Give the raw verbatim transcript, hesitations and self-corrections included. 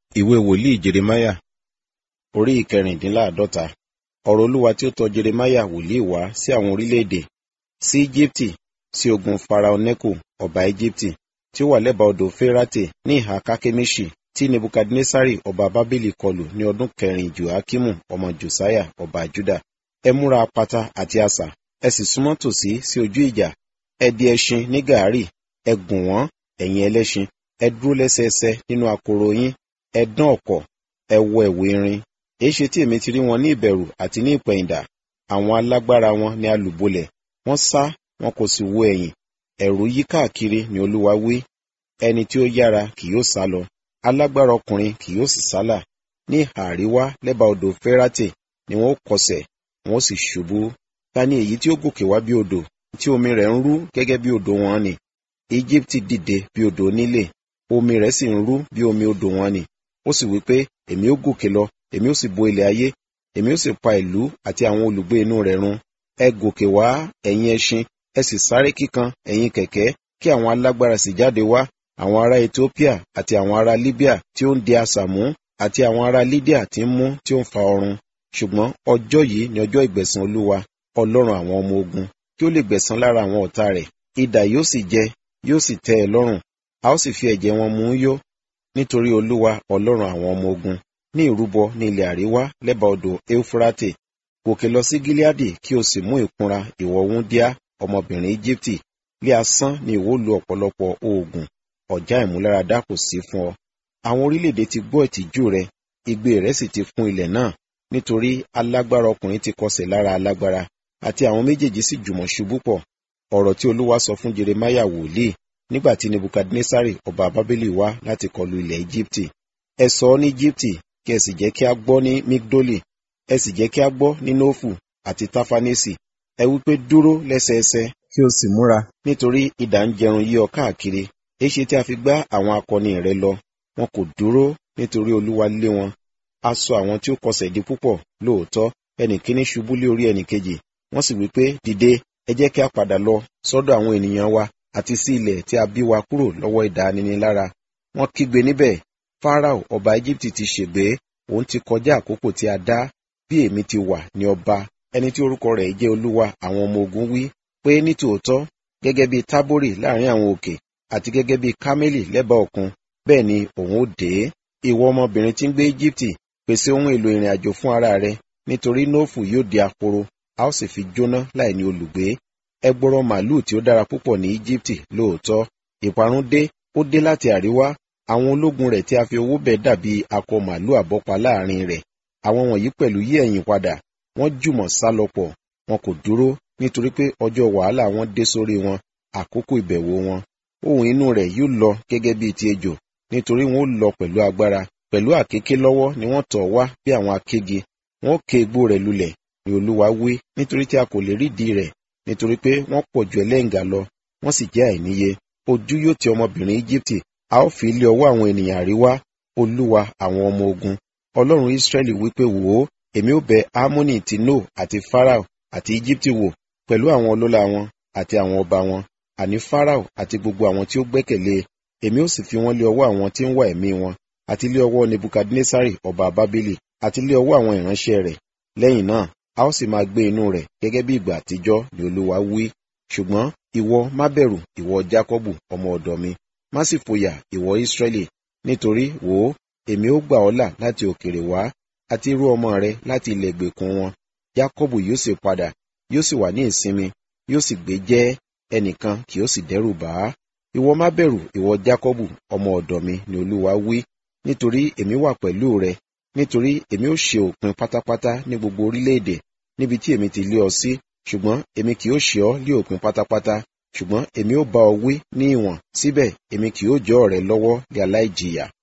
Ìwé wòlíì Jeremáyà orí ìkẹrìndínláàdọ́ta. Ọ̀rọ̀ Olúwa tí ó tọ Jeremáyà wòlíì wá sí àwọn orílẹ̀-èdè, sí Ejibiti, sí ogun Farao Neko ọba Ejibiti, tí ó wà lẹ́bàá odò Ferate ní ìhà Kakemiṣi, tí Nebukadnesari ọba Babeli kọlù ní ọdún kẹrin Joakimu ọmọ Josiah ọba Juda. Ẹ múra apata àti asà, ẹ sì súnmọ́ tòsí sí ojú ìjà. Ẹ di ẹṣin ní gàárì, ẹ gùn wọ́n, ẹ̀yin ẹlẹ́ṣin, ẹ dúró lẹ́sẹẹsẹ nínú akoro yín, ẹ dán ọ̀kọ̀, ẹ wọ ẹ̀wù irin. Èéṣe tí èmi ti rí wọn ní ìbẹ̀rù àti ní ìpẹ̀yìndà? Àwọn alágbára wọn ni a lù bolẹ̀, wọ́n sá, wọn kò sì wo ẹ̀yìn. Ẹ̀rù yí káàkiri ni Olúwa wí. Ẹni tí ó yára kì yóò sálọ, alágbára ọkùnrin kì yóò sì sálà. Ní ìhà àríwá lẹ́bàá odò Ferate ni wọn ó kọsẹ̀, wọn ó sì ṣubú. Ta ni èyí tí ó gòkè wá bí odò, tí omi rẹ̀ ń rú gẹ́gẹ́ bí odò wọn nì? Ejibiti dìde bí odò Nílè, omi rẹ̀ sì ń rú bí omi odò wọn nì. Ó sì wí pé, èmi ó gòkè lọ, èmi ó sì bo ilẹ̀ ayé, èmi ó sì pa ìlú àti àwọn olùgbé inú rẹ̀ run. Ẹ gòkè wá, ẹ̀yin ẹṣin, ẹ sì sáré kíkan, ẹ̀yin kẹ̀kẹ́, kí àwọn alágbára sì jáde wá, àwọn ará Etiópíà àti àwọn ará Libya tí ó ń di asà mú, àti àwọn ará Lídíà tí ń mú tí ó ń fa ọrun. Ṣùgbọ́n ọjọ́ yìí ni ọjọ́ ìgbẹ̀san Olúwa, Ọlọ́run àwọn ọmọ ogun, kí ó lè gbẹ̀san lára àwọn ọ̀tá rẹ̀. Idà yóò sì jẹ, yóò sì tẹ́ ẹ lọ́rùn, a ó sì fi ẹ̀jẹ̀ wọn mú yó. Nítorí Olúwa, Ọlọ́run àwọn ọmọ ogun, ní ìrúbọ ní ilẹ̀ àríwá lẹ́bàá odò Eufurate. Gòkè lọ sí Gileadi kí o sì mú ìkunra ìwọ wúńdíá ọmọbìnrin Ejibiti. Lé asán ni ìwọ lu ọ̀pọ̀lọpọ̀ oògùn, ọ̀já ìmúláradá kò sí fún ọ. Àwọn orílẹ̀-èdè ti gbọ́ ìtìjú rẹ, igbe rẹ sì ti fún ilẹ̀ náà. Nítorí alágbára ọkùnrin ti kọsẹ̀ lára alágbára, àti àwọn méjèèjì sì jùmọ̀ ṣubú pọ̀. Ọ̀rọ̀ tí Olúwa sọ fún Jeremáyà wòlíì nígbà tí Nebukadnesari ọba Babeli wá láti kọlu ilẹ̀ Ejibiti. Ẹ sọ ọ́ ní Ejibiti, kí ẹ sì jẹ́ kí a gbọ́ ní Migdoli, ẹ sì jẹ́ kí a gbọ́ ní Nófù àti Tafanesi. Ẹ wí pé, dúró lẹ́sẹẹsẹ, kí o sì múra, nítorí idà ń jẹrun yí ọ káàkiri. Èéṣe tí a fi gbá àwọn akọni rẹ lọ? Wọn kò dúró, nítorí Olúwa lé wọn. A sọ àwọn tí ó kọsẹ̀ di púpọ̀, lóòótọ́, ẹnìkíní ṣubú lé orí ẹnìkejì. Wọ́n sì wí pé, dìde, ẹ jẹ́ kí a padà lọ sọ́dọ̀ àwọn ènìyàn wa, àti sí ilẹ̀ tí a bí wa kúrò lọ́wọ́ idà aninilára. Wọ́n kígbe níbẹ̀, Farao ọba Ejibiti ti ṣègbé, òun ti kọjá àkókò tí a dá. Bí èmi ti wà ní ọba, ẹni tí orúkọ rẹ̀ jẹ́ Olúwa àwọn ọmọ ogun wí, pé ní tòótọ́, gẹ́gẹ́ bí Tábórì láàrin àwọn òkè, àti gẹ́gẹ́ bí Kámélì lẹ́bàá òkun, bẹ́ẹ̀ ni òun ó dé. Ìwọ ọmọbìnrin tí ń gbé Ejibiti, pèsè ohun èlò ìrìn àjò fún ara rẹ, nítorí Nófù yóò di ahoro, a ó sì fi jóná láì ní olùgbé. Ẹgbọrọ màlúù tí ó dára púpọ̀ ní Ejibiti, lóòótọ́. Ìparun dé, ó dé láti àríwá. Àwọn ológun rẹ̀ tí a fi owó bẹ̀ dàbí akọ màlúù àbọ́pa láàrin rẹ̀. Àwọn wọ̀nyí pẹ̀lú yí ẹ̀yìn padà, wọ́n jùmọ̀ sá lọ pọ̀, wọn kò dúró, nítorí pé ọjọ́ wàhálà wọn dé sórí wọn, àkókò ìbẹ̀wò wọn. Ohùn inú rẹ̀ yóò lọ gẹ́gẹ́ bí ti ejò, nítorí wọn ó lọ pẹ̀lú agbára. Pẹ̀lú àkéké lọ́wọ́ ni wọ́n tọ̀ wá bí àwọn akége. Wọ́n ó ké igbó rẹ̀ lulẹ̀, ni Olúwa wí, nítorí tí a kò lè rídìí rẹ̀, nítorí pé wọ́n pọ̀ ju ẹlẹ́ǹgà lọ, wọ́n sì jẹ́ àìníye. Ojú yóò ti ọmọbìnrin Ejibiti, a ó fi lé ọwọ́ àwọn ènìyàn àríwá. Olúwa àwọn ọmọ ogun, Ọlọ́run Israẹli wípé, wò ó, èmi ó bẹ Amoni ti No àti Farao àti Ejibiti wò, pẹ̀lú àwọn ọlọ́lá wọn àti àwọn ọba wọn, àní Farao àti gbogbo àwọn tí ó gbẹ́kẹ̀lé. Èmi ó sì fi wọ́n lé ọwọ́ àwọn tí ń wá ẹ̀mí wọn, àti lé ọwọ́ Nebukadnesari ọba Babeli, àti lé ọwọ́ àwọn ìránṣẹ́ rẹ̀. Lẹ́yìn náà, a ó sì máa gbé inú rẹ̀ gẹ́gẹ́ bí ìgbà àtijọ́, ni Olúwa wí. Ṣùgbọ́n ìwọ má bẹ̀rù, ìwọ Jákọ́bù ọmọ ọ̀dọ̀ mi, má sì fòyà, ìwọ Israẹli, nítorí wò ó, èmi ó gbà ọ́ là láti òkèèrè wá, àti irú ọmọ rẹ láti ilẹ̀ ìgbèkùn wọn. Jákọ́bù yóò sì padà, yóò sì wà ní ìsinmi, yóò sì gbé jẹ́, ẹnìkan kì yóò sì dẹ́rù bà á. Ìwọ má bẹ̀rù, ìwọ Jákọ́bù ọmọ ọ̀dọ̀ mi, ni Olúwa wí, nítorí èmi wà pẹ̀lú rẹ. Nítorí èmi ó ṣe òpin pátápátá ní gbogbo orílẹ̀-èdè níbi tí èmi ti lé ọ sí, ṣùgbọ́n èmi kì yóò ṣe ọ́ lé òpin pátápátá, ṣùgbọ́n èmi ó bá ọ wí ní ìwọ̀n, síbẹ̀ èmi kì yóò jọ́ rẹ lọ́wọ́ lé aláìjìyà.